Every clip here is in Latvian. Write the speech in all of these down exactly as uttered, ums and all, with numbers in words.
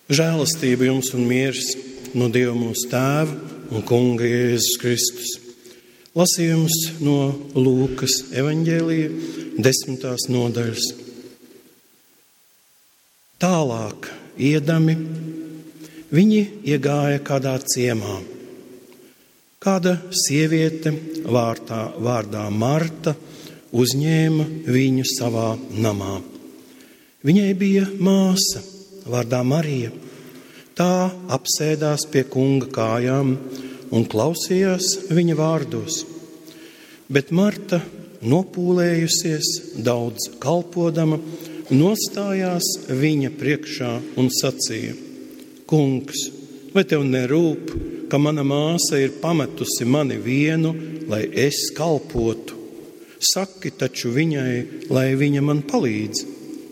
Žēlastība jums un miers no Dieva mūsu Tēva un Kunga Jēzus Kristus. Lasījums no Lūkas evaņģēlija desmitās nodaļas. Tālāk iedami, viņi iegāja kādā ciemā. Kāda sieviete vārtā, vārdā Marta uzņēma viņu savā namā. Viņai bija māsa vārdā Marija. Tā apsēdās pie kunga kājām un klausījās viņa vārdos. Bet Marta, nopūlējusies, daudz kalpodama, nostājās viņa priekšā un sacīja: Kungs, vai tev nerūp, ka mana māsa ir pametusi mani vienu, lai es kalpotu? Saki taču viņai, lai viņa man palīdz.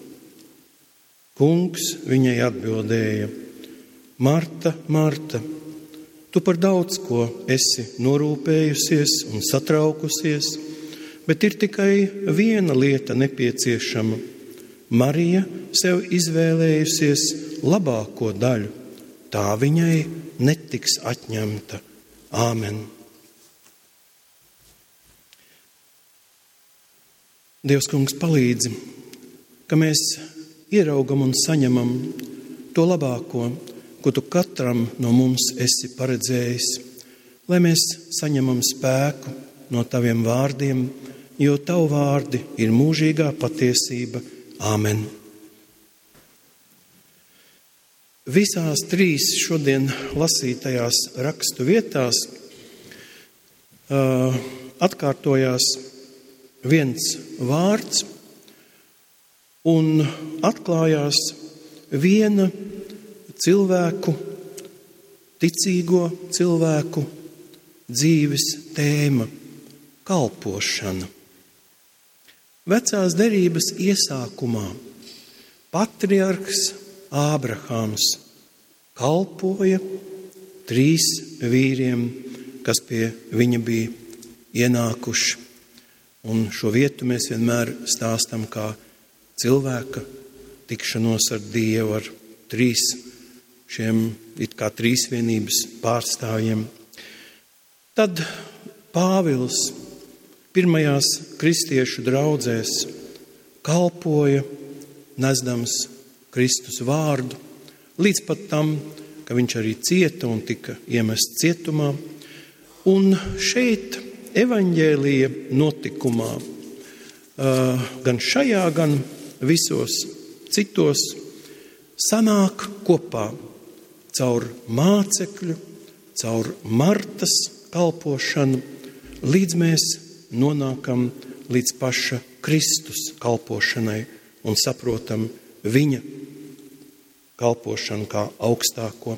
Kungs viņai atbildēja: Marta, Marta, tu par daudz ko esi norūpējusies un satraukusies, bet ir tikai viena lieta nepieciešama. Marija sev izvēlējusies labāko daļu, tā viņai netiks atņemta. Āmen. Dievs, Kungs, palīdzi, ka mēs ieraugam un saņemam to labāko, ko tu katram no mums esi paredzējis, lai mēs saņemam spēku no taviem vārdiem, jo tavu vārdi ir mūžīgā patiesība. Āmen. Visās trīs šodien lasītajās rakstu vietās uh, atkārtojās viens vārds un atklājās viena cilvēku, ticīgo cilvēku dzīves tēma – kalpošana. Vecās derības iesākumā patriarhs Ābrahāms kalpoja trīs vīriem, kas pie viņa bija ienākuši. Un šo vietu mēs vienmēr stāstam kā cilvēka tikšanos ar Dievu, ar trīs šiem it kā trīsvienības pārstāvjiem. Tad Pāvils pirmajās kristiešu draudzēs kalpoja, nesdams Kristus vārdu, līdz pat tam, ka viņš arī cieta un tika iemests cietumā. Un šeit evaņģēlija notikumā, gan šajā, gan visos citos, sanāk kopā caur mācekļu, caur Martas kalpošanu, līdz mēs nonākam līdz paša Kristus kalpošanai un saprotam viņa kalpošanu kā augstāko.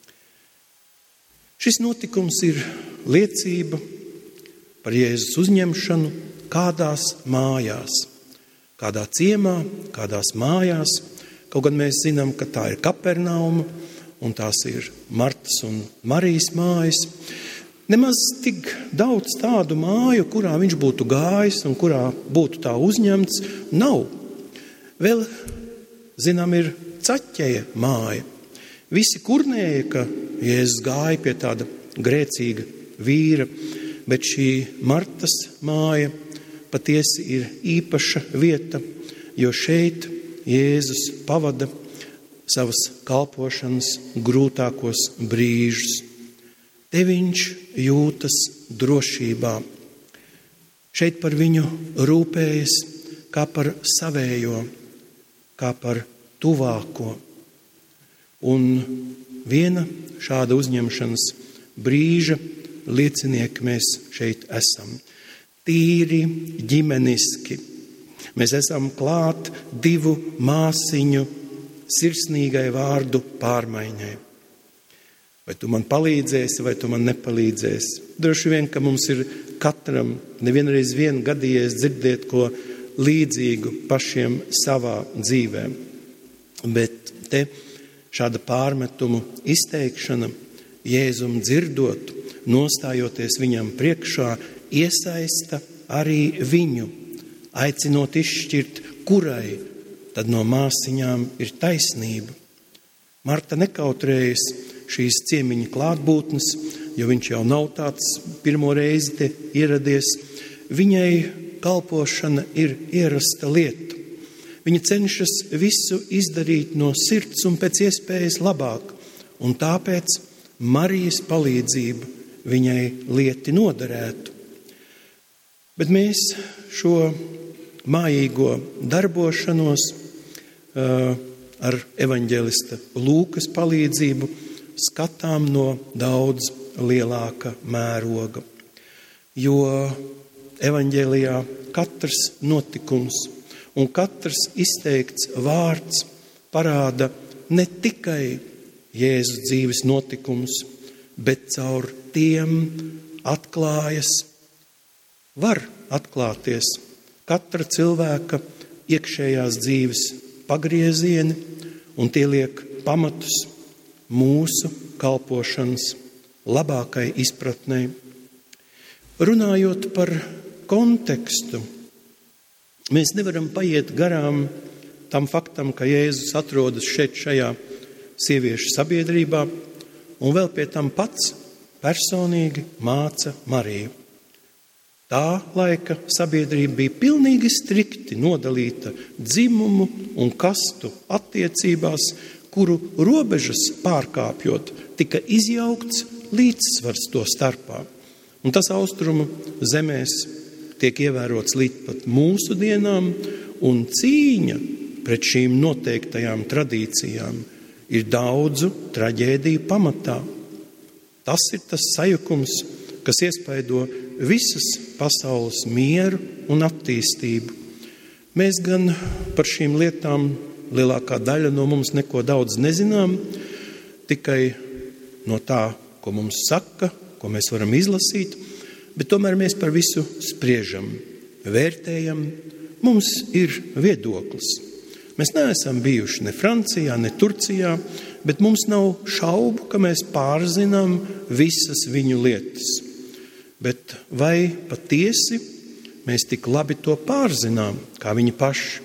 Šis notikums ir liecība par Jēzus uzņemšanu kādās mājās, kādā ciemā, kādās mājās. Kaut gan mēs zinām, ka tā ir Kapernauma un tās ir Martas un Marijas mājas. Nemaz tik daudz tādu māju, kurā viņš būtu gājis un kurā būtu tā uzņemts, nav. Vēl, zinām, ir Caķeja māja. Visi kurnēja, ka Jēzus gāja pie tāda grēcīga vīra, bet šī Martas māja patiesi ir īpaša vieta, jo šeit Jēzus pavada savas kalpošanas grūtākos brīžus. Te viņš jūtas drošībā. Šeit par viņu rūpējas kā par savējo, kā par tuvāko. Un viena šāda uzņemšanas brīža liecinieki mēs šeit esam. Tīri ģimeniski. Mēs esam klāt divu māsiņu sirsnīgai vārdu pārmaiņai. Vai tu man palīdzēsi, vai tu man nepalīdzēsi? Droši vien, ka mums ir katram nevienreiz vien gadījies dzirdēt ko līdzīgu pašiem savā dzīvē. Bet te šāda pārmetumu izteikšana Jēzum dzirdot, nostājoties viņam priekšā, iesaista arī viņu, aicinot izšķirt, kurai tad no māsiņām ir taisnība. Marta nekautrējas šīs ciemiņa klātbūtnes, jo viņš jau nav tāds pirmo reizi te ieradies. Viņai kalpošana ir ierasta lieta. Viņa cenšas visu izdarīt no sirds un pēc iespējas labāk, un tāpēc Marijas palīdzība viņai lieti noderētu. Bet mēs šo mājīgo darbošanos uh, ar evaņģelista Lūkas palīdzību skatām no daudz lielāka mēroga. Jo evaņģēlijā katrs notikums un katrs izteikts vārds parāda ne tikai Jēzus dzīves notikums, bet caur tiem atklājas, var atklāties katra cilvēka iekšējās dzīves pagriezieni, un tie liek pamatus mūsu kalpošanas labākai izpratnei. Runājot par kontekstu, mēs nevaram paiet garām tam faktam, ka Jēzus atrodas šeit šajā sieviešu sabiedrībā, un vēl pie tam pats personīgi māca Mariju. Tā laika sabiedrība bija pilnīgi strikti nodalīta dzimumu un kastu attiecībās, kuru robežas pārkāpjot, tika izjaukts līdzsvars to starpā. Un tas austrumu zemēs tiek ievērots līdz pat mūsu dienām, un cīņa pret šīm noteiktajām tradīcijām ir daudzu traģēdiju pamatā. Tas ir tas sajukums, kas iespaido visas pasaules mieru un attīstību. Mēs gan par šīm lietām lielākā daļa no mums neko daudz nezinām, tikai no tā, ko mums saka, ko mēs varam izlasīt, bet tomēr mēs par visu spriežam, vērtējam, mums ir viedoklis. Mēs neesam bijuši ne Francijā, ne Turcijā, bet mums nav šaubu, ka mēs pārzinām visas viņu lietas. Bet vai patiesi mēs tik labi to pārzinām, kā viņi paši?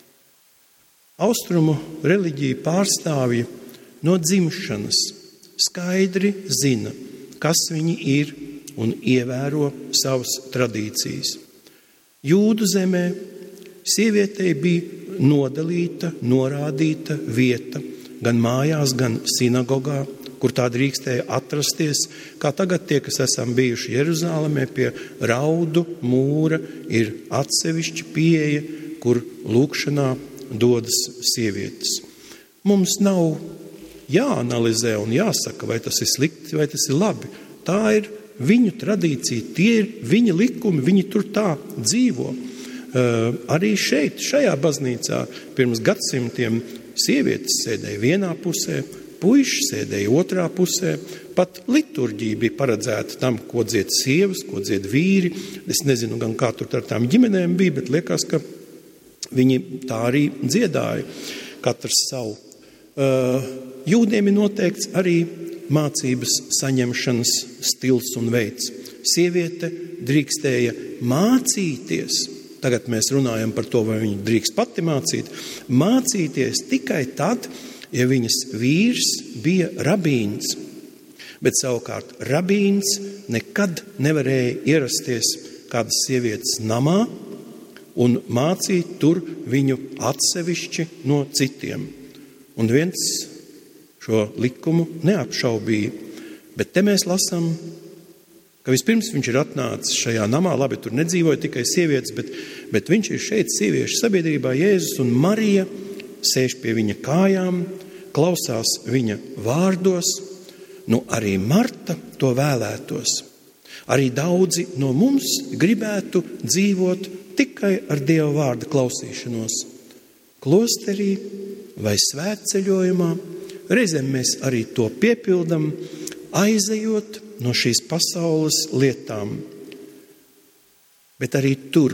Austrumu reliģiju pārstāvji no dzimšanas skaidri zina, kas viņi ir un ievēro savas tradīcijas. Jūdu zemē sievietei bija nodalīta, norādīta vieta gan mājās, gan sinagogā, kur tā drīkstēja atrasties, kā tagad tie, kas esam bijuši Jeruzālēmē pie raudu mūra, ir atsevišķa pieeja, kur lūkšanā dodas sievietes. Mums nav jāanalizē un jāsaka, vai tas ir slikti, vai tas ir labi. Tā ir viņu tradīcija, tie ir viņa likumi, viņi tur tā dzīvo. Uh, arī šeit, šajā baznīcā, pirms gadsimtiem sievietes sēdēja vienā pusē, puiši sēdēja otrā pusē, pat liturģija bija paredzēta tam, ko dzied sievas, ko dzied vīri. Es nezinu gan, kā tur ar tām ģimenēm bija, bet liekas, ka viņi tā arī dziedāja, katrs savu. Uh, jūdiem ir noteikts arī mācības saņemšanas stils un veids. Sieviete drīkstēja mācīties. Tagad mēs runājam par to, vai viņa drīkst pati mācīt. Mācīties tikai tad, ja viņas vīrs bija rabīns. Bet savukārt rabīns nekad nevarēja ierasties kādas sievietes namā un mācīt tur viņu atsevišķi no citiem. Un viens šo likumu neapšaubīja. Bet te mēs lasām, ka vispirms viņš ir atnācis šajā namā, labi, tur nedzīvoja tikai sievietes, bet, bet viņš ir šeit sieviešu sabiedrībā, Jēzus, un Marija sēž pie viņa kājām, klausās viņa vārdos. Nu, arī Marta to vēlētos. Arī daudzi no mums gribētu dzīvot tikai ar Dieva vārda klausīšanos. Klosterī vai svētceļojumā, reizēm mēs arī to piepildam, aizejot no šīs pasaules lietām. Bet arī tur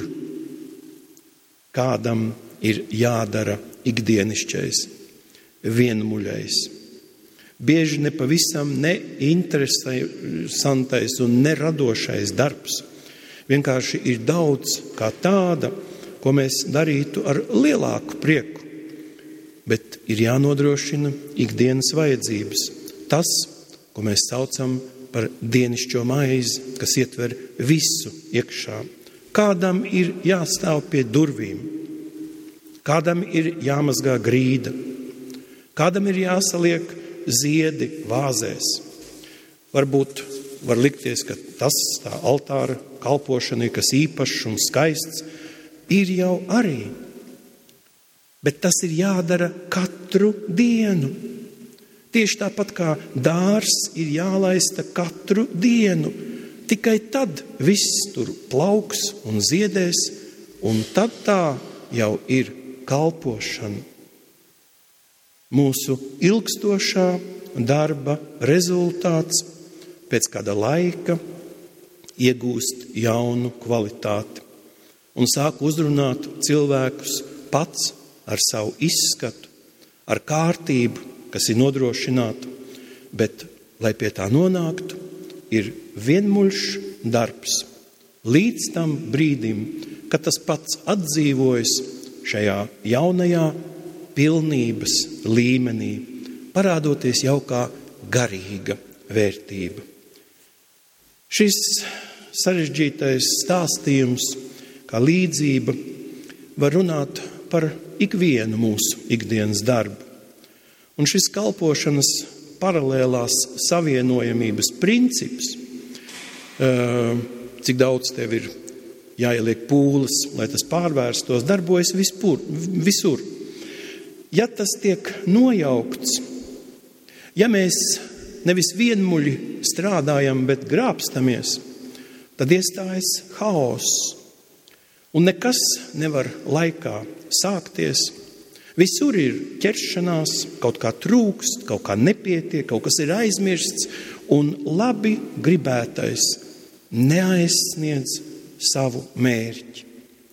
kādam ir jādara ikdienišķais, vienmuļais. Bieži nepavisam neinteresantais un neradošais darbs. Vienkārši ir daudz kā tāda, ko mēs darītu ar lielāku prieku. bet ir jānodrošina ikdienas vajadzības. Tas, ko mēs saucam par dienišķo maizi, kas ietver visu iekšā. Kādam ir jāstāv pie durvīm, kādam ir jāmazgā grīda, kādam ir jāsaliek ziedi vāzēs. Varbūt var likties, ka tas, tā altāra kalpošana ir kas īpašs un skaists, ir jau arī. Bet tas ir jādara katru dienu. Tieši tāpat kā dārs ir jālaista katru dienu. Tikai tad viss tur plauks un ziedēs, un tad tā jau ir kalpošana. Mūsu ilgstošā darba rezultāts pēc kāda laika iegūst jaunu kvalitāti un sāk uzrunāt cilvēkus pats ar savu izskatu, ar kārtību, kas ir nodrošināta, bet, lai pie tā nonāktu, ir vienmuļš darbs. Līdz tam brīdim, kad tas pats atdzīvojas šajā jaunajā pilnības līmenī, parādoties jau kā garīga vērtība. Šis sarežģītais stāstījums, kā līdzība, var runāt par ikvienu mūsu ikdienas darbu. Un šis kalpošanas paralēlās savienojamības princips, cik daudz tev ir jāieliek pūles, lai tas pārvērstos, darbojas vispur, visur. Ja tas tiek nojaukts, ja mēs nevis vienmuļi strādājam, bet grābstamies, tad iestājas haoss. Un nekas nevar laikā sākties. Visur ir ķeršanās, kaut kā trūkst, kaut kā nepietiek, kaut kas ir aizmirsts, un labi gribētais neaizsniedz savu mērķi.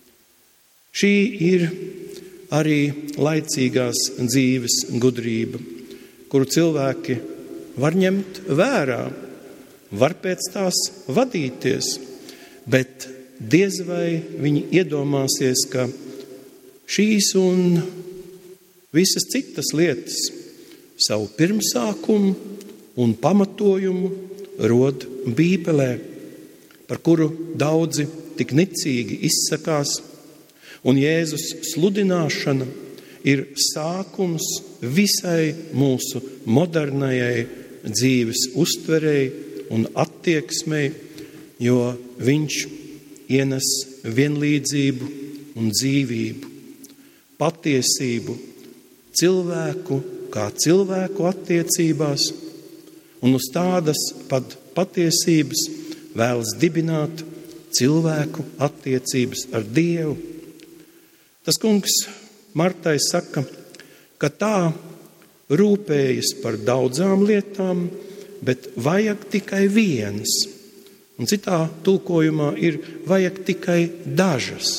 Šī ir arī laicīgās dzīves gudrība, kuru cilvēki var ņemt vērā, var pēc tās vadīties, bet diez vai viņi iedomāsies, ka šīs un visas citas lietas savu pirmsākumu un pamatojumu rod Bībelē, par kuru daudzi tik nicīgi izsakās, un Jēzus sludināšana ir sākums visai mūsu modernajai dzīves uztverei un attieksmei, jo viņš ienes vienlīdzību un dzīvību, patiesību, cilvēku kā cilvēku attiecībās, un uz tādas pat patiesības vēlas dibināt cilvēku attiecības ar Dievu. Tas kungs Martai saka, ka tā rūpējas par daudzām lietām, bet vajag tikai vienas. Un citā tulkojumā ir vajag tikai dažas.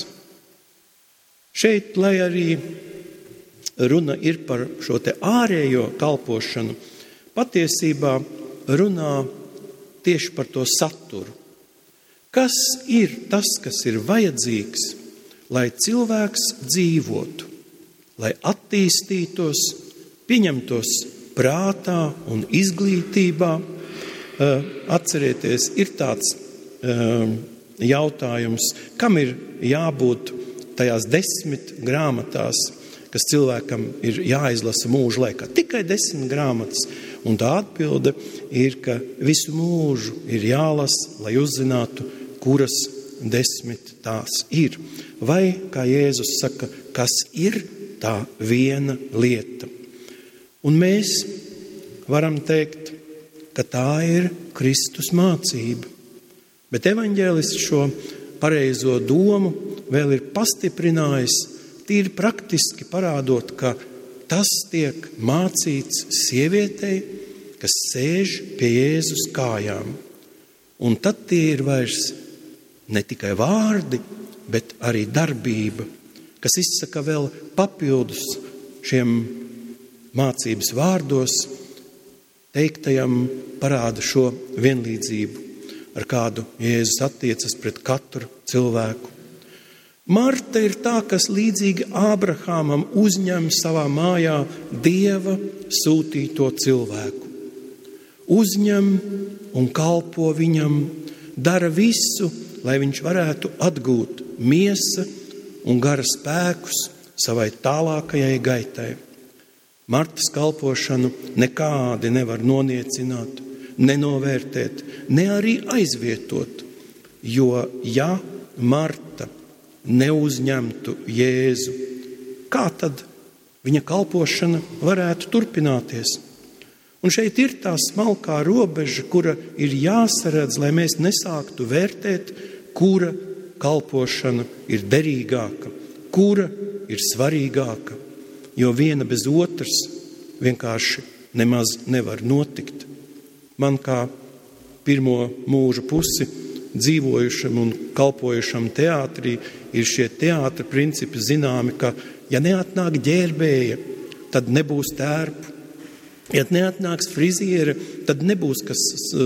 Šeit, lai arī runa ir par šo te ārējo kalpošanu, patiesībā runā tieši par to saturu. Kas ir tas, kas ir vajadzīgs, lai cilvēks dzīvotu, lai attīstītos, pieņemtos prātā un izglītībā? Atcerieties, ir tāds jautājums, kam ir jābūt tajās desmit grāmatās, kas cilvēkam ir jāizlasa mūža laikā. Tikai desmit grāmatas. Un tā atbilde ir, ka visu mūžu ir jālasa, lai uzzinātu, kuras desmit tās ir. Vai, kā Jēzus saka, kas ir tā viena lieta. Un mēs varam teikt, ka tā ir Kristus mācība. Bet evaņģēlists šo pareizo domu vēl ir pastiprinājis, tīri praktiski parādot, ka tas tiek mācīts sievietei, kas sēž pie Jēzus kājām. Un tad tie ir vairs ne tikai vārdi, bet arī darbība, kas izsaka vēl papildus šiem mācības vārdos, teiktajam parāda šo vienlīdzību, ar kādu Jēzus attiecas pret katru cilvēku. Marta ir tā, kas līdzīgi Ābrahamam uzņem savā mājā Dieva sūtīto cilvēku. Uzņem un kalpo viņam, dara visu, lai viņš varētu atgūt miesa un gara spēkus savai tālākajai gaitai. Martas kalpošanu nekādi nevar noniecināt, nenovērtēt, ne arī aizvietot, jo ja Marta neuzņemtu Jēzu, kā tad viņa kalpošana varētu turpināties? Un šeit ir tā smalkā robeža, kura ir jāsaredz, lai mēs nesāktu vērtēt, kura kalpošana ir derīgāka, kura ir svarīgāka, jo viena bez otras vienkārši nemaz nevar notikt. Man kā pirmo mūža pusi dzīvojušam un kalpojušam teātrī ir šie teātra principi zināmi, ka ja neatnāk ģērbēja, tad nebūs tērpu. Ja neatnāks friziere, tad nebūs, kas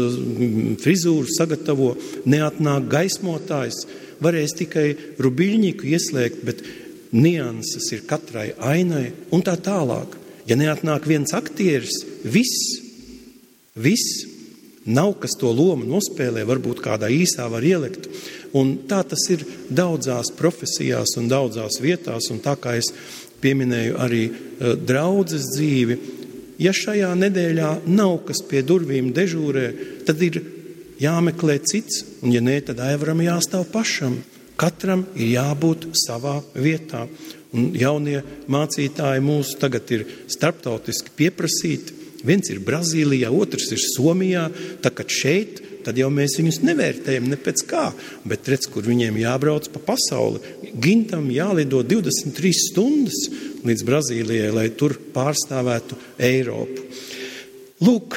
frizūru sagatavo, neatnāk gaismotājs, varēs tikai rubiļņiku ieslēgt, bet nianses ir katrai ainai un tā tālāk. Ja neatnāk viens aktieris, viss, viss, nav kas to lomu nospēlē, varbūt kādā īsā var ielikt. Un tā tas ir daudzās profesijās un daudzās vietās, un tā kā es pieminēju arī uh, draudzes dzīvi, ja šajā nedēļā nav kas pie durvīm dežūrē, tad ir jāmeklē cits, un ja nē, tad aivaram jāstāv pašam. Katram ir jābūt savā vietā. Un jaunie mācītāji mūsu tagad ir starptautiski pieprasīti. Viens ir Brazīlijā, otrs ir Somijā, tā kad šeit, tad jau mēs viņus nevērtējam ne pēc kā, bet redz, kur viņiem jābrauc pa pasauli. Gintam jālido divdesmit trīs stundas līdz Brazīlijai, lai tur pārstāvētu Eiropu. Lūk,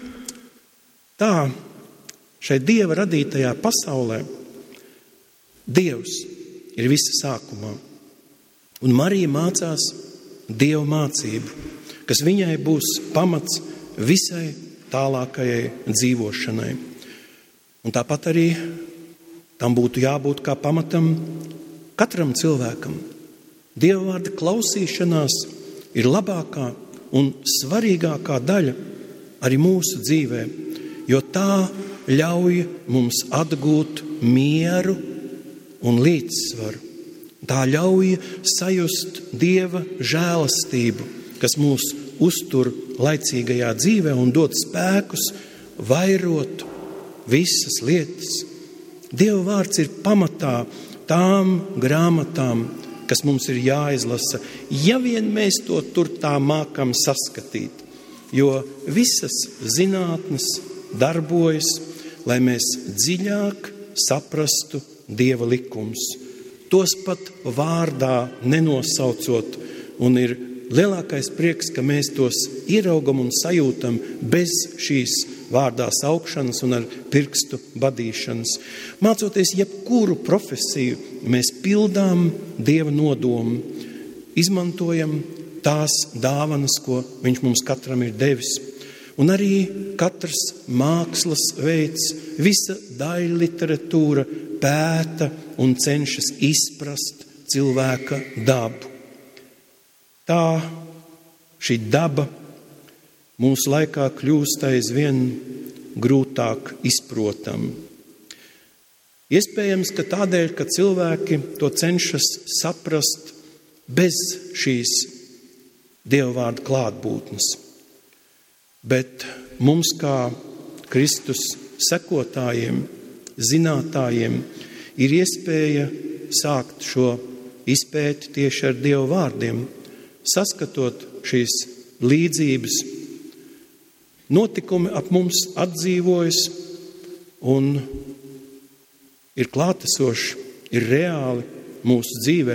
tā šai Dieva radītajā pasaulē Dievs ir visa sākumā. Un Marija mācās Dieva mācību, kas viņai būs pamats visai tālākajai dzīvošanai. Un tāpat arī tam būtu jābūt kā pamatam katram cilvēkam. Dieva vārda klausīšanās ir labākā un svarīgākā daļa arī mūsu dzīvē, jo tā ļauj mums atgūt mieru un līdzsvaru. Tā ļauj sajust Dieva žēlastību, kas mūs uztur laicīgajā dzīvē un dod spēkus vairot visas lietas. Dieva vārds ir pamatā tām grāmatām, kas mums ir jāizlasa, ja vien mēs to tur tā mākam saskatīt. Jo visas zinātnes darbojas, lai mēs dziļāk saprastu Dieva likumus. Tos pat vārdā nenosaucot, un ir lielākais prieks, ka mēs tos ieraugam un sajūtam bez šīs vārdā saukšanas un ar pirkstu badīšanas. Mācoties jebkuru profesiju, mēs pildām Dieva nodomu, izmantojam tās dāvanas, ko Viņš mums katram ir devis. Un arī katrs mākslas veids, visa daļa literatūra pēta un cenšas izprast cilvēka dabu. Tā šī daba mūsu laikā kļūst aizvien grūtāk izprotam. Iespējams, ka tādēļ, ka cilvēki to cenšas saprast bez šīs Dieva vārda klātbūtnes. Bet mums kā Kristus sekotājiem, zinātājiem, ir iespēja sākt šo izpēti tieši ar Dieva vārdiem, saskatot šīs līdzības. Notikumi ap mums atdzīvojas un ir klātesoši, ir reāli mūsu dzīvē.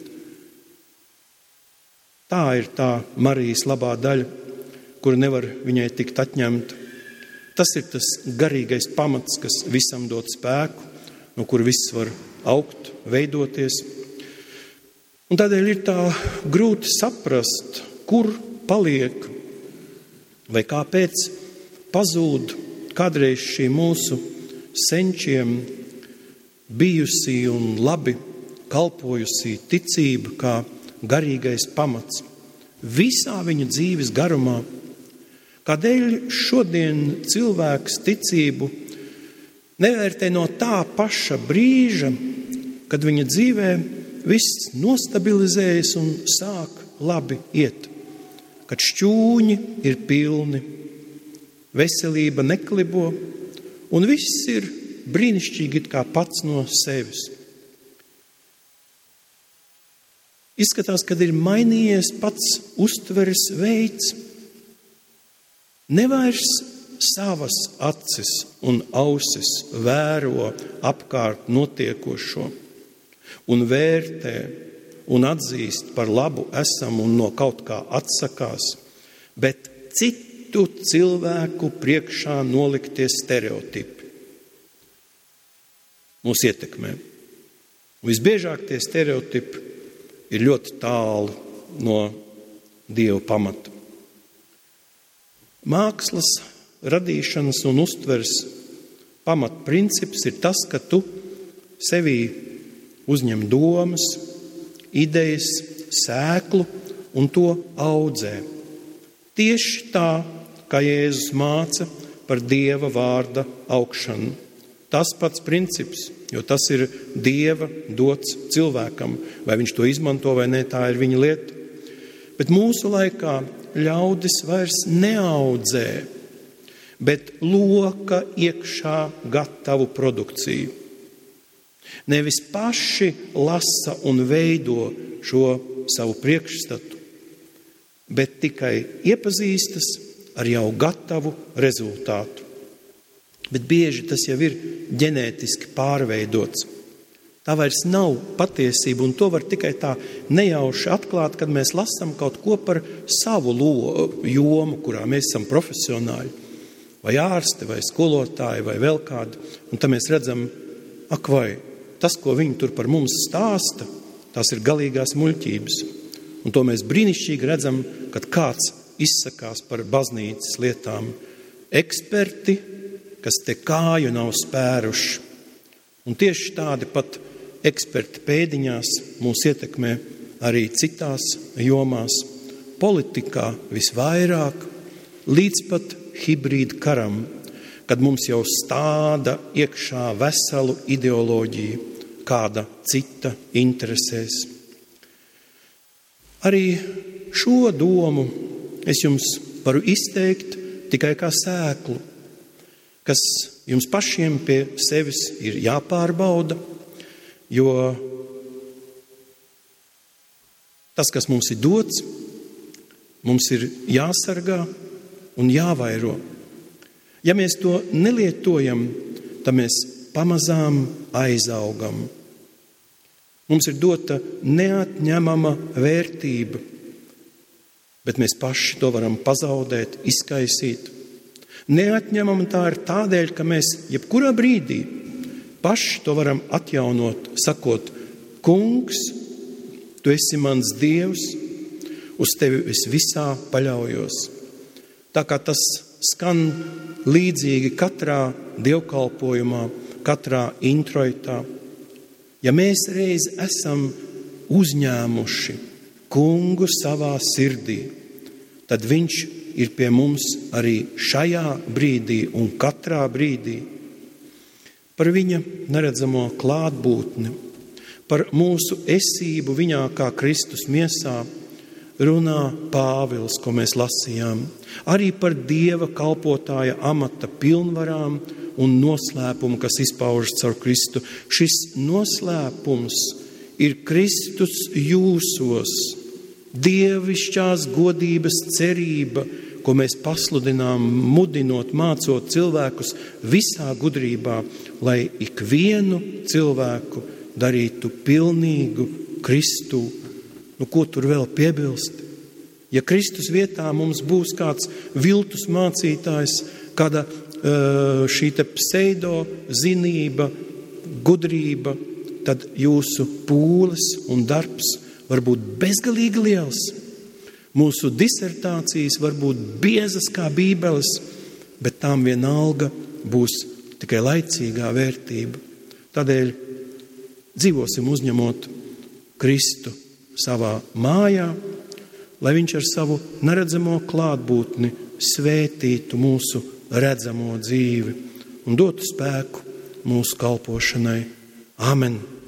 Tā ir tā Marijas labā daļa, kura nevar viņai tikt atņemta. Tas ir tas garīgais pamats, kas visam dod spēku, no kura viss var augt, veidoties. Un tādēļ ir tā grūti saprast, kur paliek vai kāpēc pazūd kādreiz šī mūsu senčiem bijusī un labi kalpojusi ticība kā garīgais pamats visā viņa dzīves garumā. Kādēļ šodien cilvēks ticību nevērtē no tā paša brīža, kad viņa dzīvē viss nostabilizējas un sāk labi iet, kad šķūņi ir pilni, veselība neklibo un viss ir brīnišķīgi it kā pats no sevis. Izskatās, kad ir mainījies pats uztveres veids. Nevairs savas acis un ausis vēro apkārt notiekošo un vērtē un atzīst par labu esam un no kaut kā atsakās, bet citu cilvēku priekšā noliktie stereotipi mūs ietekmē. Visbiežāk tie stereotipi ir ļoti tālu no Dieva pamata. Mākslas radīšanas un uztveres pamatprincips ir tas, ka tu sevī uzņem domas, idejas, sēklu un to audzē. Tieši tā, kā Jēzus māca par Dieva vārda augšanu. Tas pats princips, jo tas ir Dieva dots cilvēkam. Vai viņš to izmanto vai ne, tā ir viņa lieta. Bet mūsu laikā ļaudis vairs neaudzē, bet loka iekšā gatavu produkciju. Nevis paši lasa un veido šo savu priekšstatu, bet tikai iepazīstas ar jau gatavu rezultātu. Bet bieži tas jau ir ģenētiski pārveidots. Tā vairs nav patiesība, un to var tikai tā nejauši atklāt, kad mēs lasām kaut ko par savu jomu, kurā mēs esam profesionāļi, vai ārsti, vai skolotāji, vai vēl kādi. Un tad mēs redzam, ak vai, tas, ko viņi tur par mums stāsta, tās ir galīgās muļķības. Un to mēs brīnišķīgi redzam, kad kāds izsakās par baznīcas lietām. Eksperti, kas te kāju nav spēruši. Un tieši tādi pat eksperti pēdiņās mūs ietekmē arī citās jomās, politikā visvairāk, līdz pat hibrīd karam, kad mums jau stāda iekšā veselu ideoloģiju, kāda cita interesēs. Arī šo domu es jums varu izteikt tikai kā sēklu, kas jums pašiem pie sevis ir jāpārbauda, jo tas, kas mums ir dots, mums ir jāsargā un jāvairo. Ja mēs to nelietojam, tad mēs pamazām aizaugam. Mums ir dota neatņemama vērtība, bet mēs paši to varam pazaudēt, izkaisīt. Neatņemama tā ir tādēļ, ka mēs jebkurā brīdī paši to varam atjaunot, sakot, Kungs, tu esi mans Dievs, uz tevi es visā paļaujos. Tā kā tas skan līdzīgi katrā dievkalpojumā, katrā introitā. Ja mēs reiz esam uzņēmuši Kungu savā sirdī, tad viņš ir pie mums arī šajā brīdī un katrā brīdī. Par viņa neredzamo klātbūtni, par mūsu esību viņā kā Kristus miesā runā Pāvils, ko mēs lasījām. Arī par Dieva kalpotāja amata pilnvarām un noslēpumu, kas izpaužas caur Kristu. Šis noslēpums ir Kristus jūsos, dievišķās godības cerība, ko mēs pasludinām, mudinot, mācot cilvēkus visā gudrībā, lai ikvienu cilvēku darītu pilnīgu Kristu. Nu, ko tur vēl piebilst? Ja Kristus vietā mums būs kāds viltus mācītājs, kāda šī te pseido zinība, gudrība, tad jūsu pūles un darbs var būt bezgalīgi liels. Mūsu disertācijas var būt biezas kā bībeles, bet tām vienalga būs tikai laicīgā vērtība. Tādēļ dzīvosim uzņemot Kristu savā mājā, lai viņš ar savu neredzamo klātbūtni svētītu mūsu redzamo dzīvi un dotu spēku mūsu kalpošanai. Āmen!